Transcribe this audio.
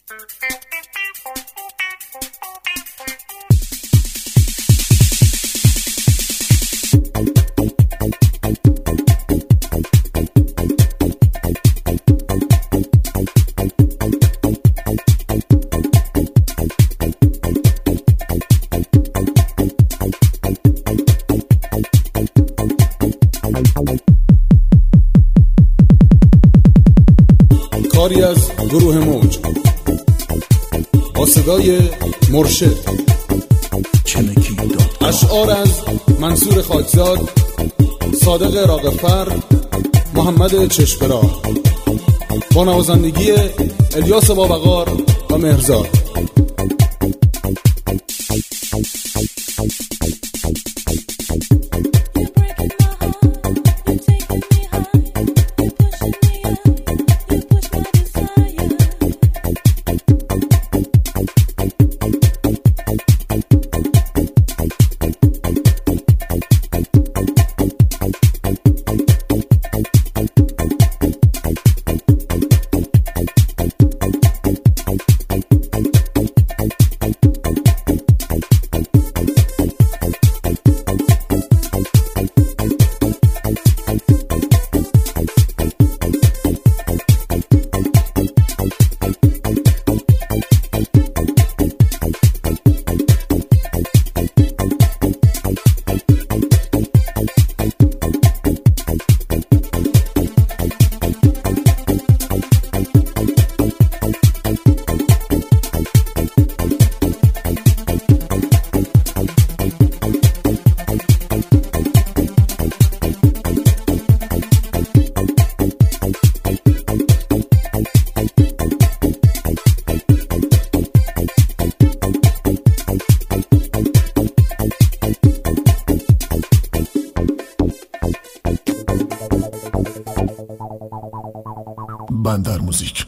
کاری از گروه موج با صدای مرشد. اشعار از منصور خاکزاد، صادق راغب‌فر، محمد چشم‌راه، با نوازندگی الیاس بابقار و مهرزاد. بندر موزیک.